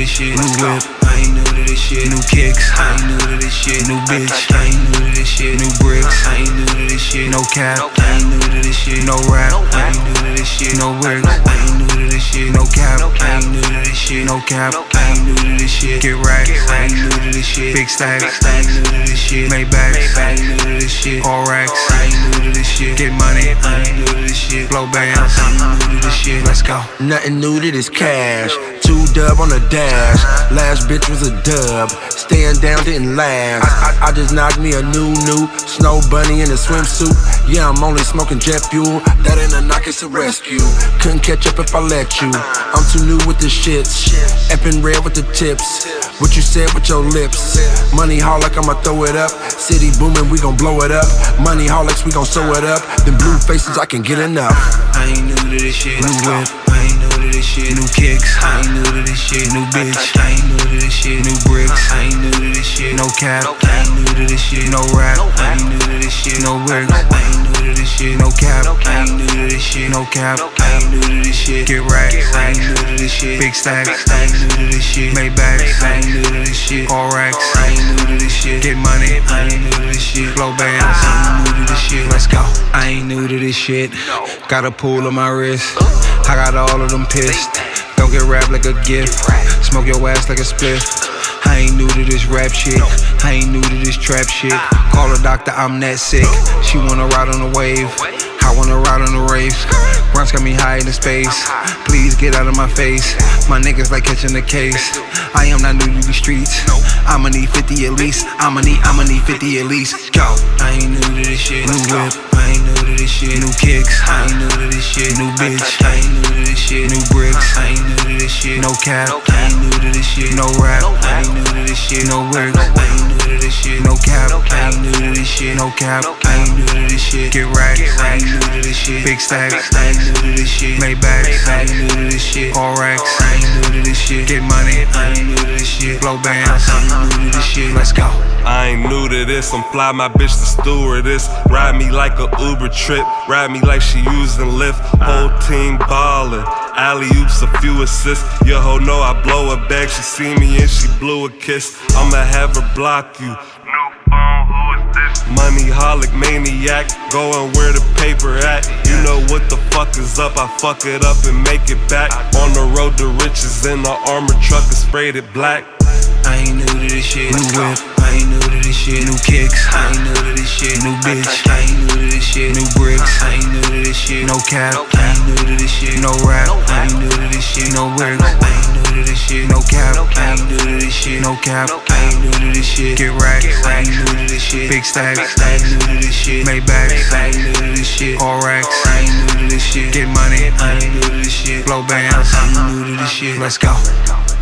shit. New whip, I ain't new to this shit. New kicks, I ain't new to this shit. New bitch, I ain't new to this shit. New bricks, I ain't new to this shit. No cap, I ain't new to this shit. No rap, I ain't new to this shit. No bricks, I ain't new to this shit. No cap, I ain't new to this shit. No cap, I ain't new to this shit. Get racks, I ain't new to this shit. Big stacks, I ain't new to this shit. Maybachs, I ain't new to this shit. All racks, I ain't new to this shit. Get money, I ain't new to this shit. Blow bands, I ain't new to this shit. Let's go. Nothing new to this cash. 2 dub on the dash. Last bitch was a dub. Staying down didn't last. I just knocked me a new Snow bunny in a swimsuit. Yeah, I'm only smoking jet fuel. That ain't a knock, it's a rescue. Couldn't catch up if I let you. I'm too new with the shits. Eppin' red with the tips. What you said with your lips. Money holic, I'ma throw it up. City booming, we gon' blow it up. Money holics, we gon' sew it up. Them blue faces, I can get enough. I ain't new to this shit. New whip, I ain't new to this shit. New kicks, I ain't new to this shit. New bitch, I ain't new to this shit. New bricks, I ain't new to this shit. No cap, I ain't new to this shit. No rap, I ain't new to this shit. No bricks, I ain't new to this shit. No cap, I ain't new to this shit. No cap, I ain't new to this shit. Get racks, I ain't new to this shit. Big stacks, I ain't new to this shit. Maybachs, I ain't new to this shit. All racks, I ain't new to this shit. Get money, I ain't new to this shit. Blow bands, I ain't new to this shit. Let's go. I ain't new to this shit. Got a pool on my wrist. I got all of them pissed. Don't get wrapped like a gift. Smoke your ass like a spliff. I ain't new to this rap shit. I ain't new to this trap shit. Call a doctor, I'm that sick. She wanna ride on the wave. I wanna ride on the rave. Bronx got me high in the space. Please get out of my face. My niggas like catching the case. I am not new to the streets. I'ma need 50 at least. I'ma need 50 at least. Go. I ain't new to this shit. New whip, I ain't new to this shit. New kicks, I ain't new to this shit. New bitch, I ain't new to this shit. New bricks, I ain't new to this shit. No cap, I ain't new to this shit. No rap, I ain't new to this shit. No bricks, I ain't new to this shit. No cap, I ain't new to this shit. No cap, I ain't new to this shit. Get racks, I ain't new to this shit. Big stacks, I ain't new to this shit. Maybachs, I ain't new to this shit. All racks, I ain't new to this shit. Get money, I ain't new to this shit. Blow bands, I ain't new to this shit. Let's go. I ain't new to this, I'm fly my bitch the stewardess. Ride me like a Uber trip, ride me like she using Lyft. Whole team ballin', alley-oops, a few assists. Your hoe know I blow her back, she see me and she blew a kiss. I'ma have her block you. New phone, who is this? Money holic maniac, going where the paper at. You know what the fuck is up, I fuck it up and make it back. On the road to riches in the armored truck and sprayed it black. I ain't new to this shit. New whip, I ain't new to this shit. New kicks, I ain't new to this shit. New bitch, I ain't new to this shit. New bricks, I ain't new to this shit. No cap, I ain't new to this shit. No rap, I ain't new to this shit. No bricks, I ain't new to this shit. No cap, I ain't new to this shit. No cap, I ain't new to this shit. Get racks, I ain't new to this shit. Big stacks, I ain't new to this shit. Maybachs, I ain't new to this shit. All racks, I ain't new to this shit. Get money, I ain't new to this shit. Blow bands, I ain't new to this shit. Let's go.